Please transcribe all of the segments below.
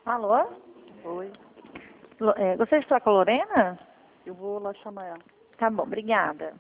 Alô? Oi, Gostaria de falar com a Lorena? eu vou lá chamar ela. Tá bom, obrigada.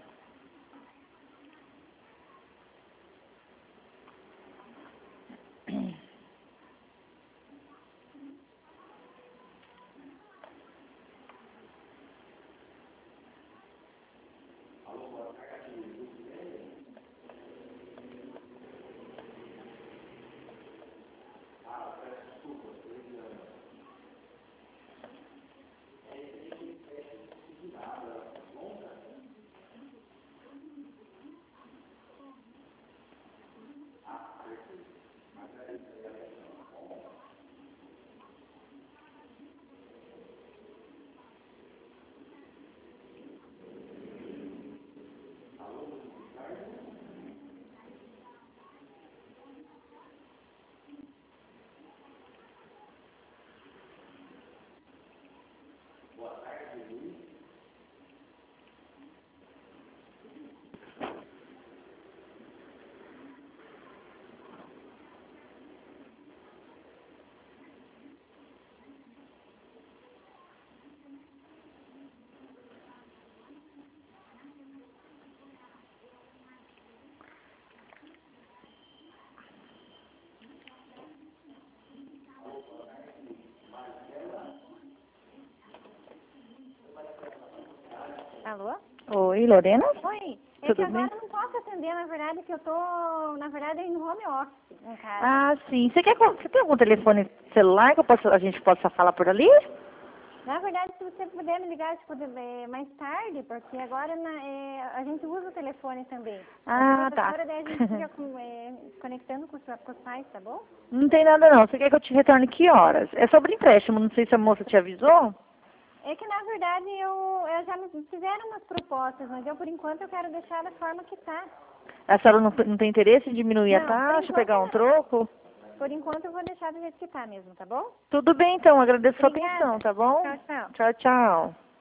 Alô? Oi, Lorena? Oi. É Tudo que agora bem? eu não posso atender, na verdade, que eu tô, no home office, em casa. Ah, sim. Você tem algum telefone celular que a gente possa falar por ali? Na verdade, se você puder me ligar tipo, mais tarde, porque agora a gente usa o telefone também. Ah, A tá. professora, daí a gente fica conectando com os pais, tá bom? Não tem nada não. Você quer que eu te retorne que horas? É sobre empréstimo, não sei se a moça te avisou. É que, na verdade, eu já me fizeram umas propostas, mas eu, por enquanto, eu quero deixar da forma que tá. A senhora não tem interesse em diminuir a Não, por taxa, enquanto pegar um não. troco? Por enquanto, eu vou deixar do jeito que tá mesmo, tá bom? Tudo bem, então. Agradeço a sua atenção, Obrigada. tá bom? Tchau, tchau. Tchau, tchau.